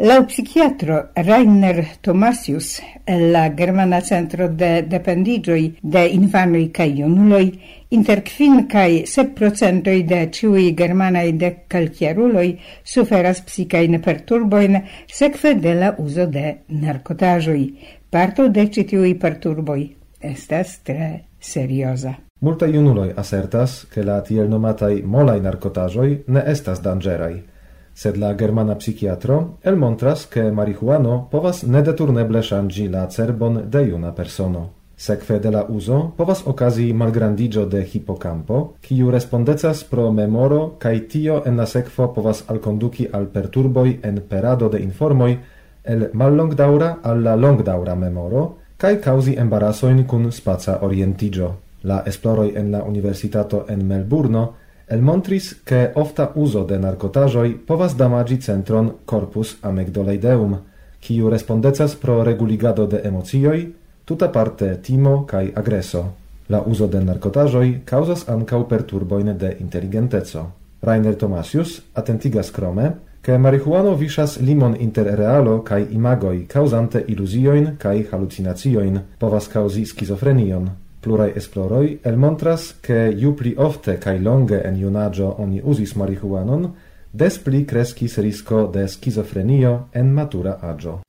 Lau psichiatro Rainer Thomasius el la Germana Centro de Dependigioi de Infanoi ca Junuloi inter 5 ca 7% de ciui germanai decalchiaruloi suferas psicain perturboin sekve de la uso de narcotajoi. Parto de citiui perturboi estas tre seriosa. Multa junuloi assertas che la tiel nomatai molai narcotajoi ne estas dangerai, sed la germana psichiatro elmontras che marihuano povas nedeturneble ŝanĝi la cerbon de juna persono. Sekve de la uzo povas okazi malgrandigio de hipocampo, kiu respondecas pro memoro, kaj tio en la sekvo povas alkonduki al perturboj en perado de informoj el mallongdaŭra al la longdaŭra memoro, kaj kaŭzi embarasojn kun spaca orientigio. La esploroj en la Universitato en Melburno elmontris che ofta uso de narcotajoi povas damagi centron corpus amygdaloideum, kiu respondecas pro reguligado de emocioi, tuta parte timo kai agreso. La uso de narcotajoi causas ancau perturboin de intelligentezo. Rainer Thomasius attentigas crome che marihuano visas limon inter realo kai imagoi causante illusioin kai hallucinatioin, povas causi schizofrenion. Plurai esploroi elmontras che ju pli ofte cae longe en junaggio oni usis marihuanon, des pli crescis risco de schizofrenio en matura agio.